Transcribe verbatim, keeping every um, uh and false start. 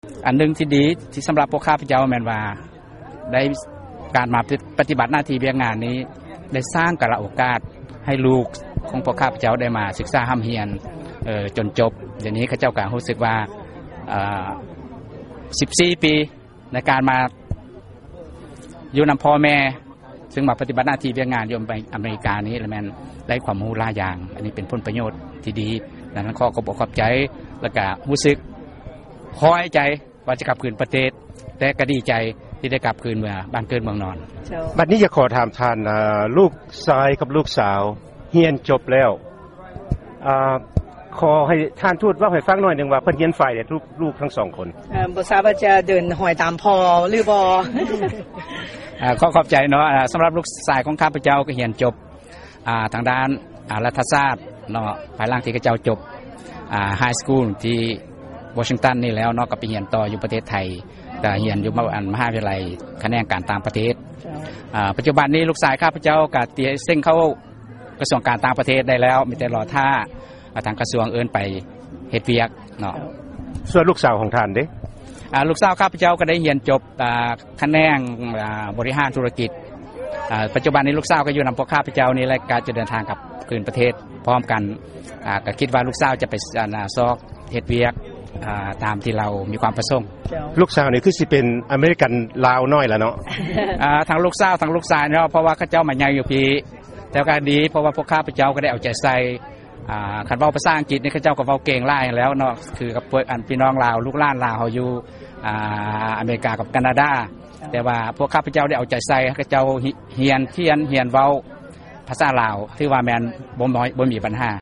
อันหนึ่งที่ดีที่สำหรับพวกข้าพเจ้าแมนว่าได้การมาปฏิบัติหน้าที่เบียงงานนี้ได้สร้างกระโอกาสให้ลูกของพวกข้าพเจ้าได้มาศึกษาห้ำเฮียนจนจบเดี๋ยวนี้ข้าเจ้าก็รู้สึกว่าสิบสี่ปีในการมาอยู่นำพ่อแม่ซึ่งมาปฏิบัติหน้าที่เบียงงานอยู่ในอเมริกานี้แล้วแมนได้ความรู้หลายอย่างอันนี้เป็นผลประโยชน์ที่ดีดังนั้นขอขอบขอบใจแล้วก็รู้สึกพอใจว่าจะกลับคืนประเทศแต่ก็ดีใจที่ได้กลับคืนเมืองบ้านเกิดเมืองนอนบัดนี้จะขอถามท่านลูกชายกับลูกสาวเรียนจบแล้วขอให้ท่านทูตว่าให้ฟังหน่อยหนึ่งว่าเพิ่นเรียนฝ่ายเด็กลูกลูกทั้งสองคนบ่ทราบว่าจะเดินหอยตามพอหรือบ่ขอขอบใจเนาะสำหรับลูกชายของข้าพเจ้าก็เรียนจบทางด้านรัฐศาสตร์เนาะภายหลังที่ข้าพเจ้าจบไฮสคูลที่วอชิงตันนี่แล้วเนาะก็ไปเรียนต่ออยู่ประเทศไทยแต่เรียนอยู่มหาวิทยาลัยคะแนนการต่างประเทศปัจจุบันนี้ลูกชายข้าพเจ้าก็เตรียมเส้นเข้ากระทรวงการต่างประเทศได้แล้วมีแต่รอท่าทางกระทรวงเอิ้นไปเฮ็ดเวียกเนาะส่วนลูกสาวของท่านเด้ลูกสาวข้าพเจ้าก็ได้เรียนจบคะแนนบริหารธุรกิจปัจจุบันนี้ลูกสาวก็อยู่นำพวกข้าพเจ้านี่และการจะเดินทางกลับคืนประเทศพร้อมกันก็คิดว่าลูกสาวจะไปซอกเฮ็ดเวียกตามที่เรามีความประสงค์ลูกสาวนี่คือสิเป็นอเมริกันลาวน้อยแล้วเนาะทั้งลูกสาวทั้งลูกชายเนาะเพราะว่าข้าเจ้ามาใหญ่อยู่พี่แต่ก็ดีเพราะว่าพวกข้าพเจ้าก็ได้เอาใจใส่คันเว้าภาษาอังกฤษนี่ข้าเจ้าก็เว้าเก่งหลายแล้วเนาะคือกับพวกอันพี่น้องลาวลูกหลานลาวเฮาอยู่อเมริกากับแคนาดาแต่ว่าพวกข้าพเจ้าได้เอาใจใส่ข้าเจ้าเรียนเขียนเรียนเว้าภาษาลาวที่ว่าแม่นบ่บ่มีปัญหา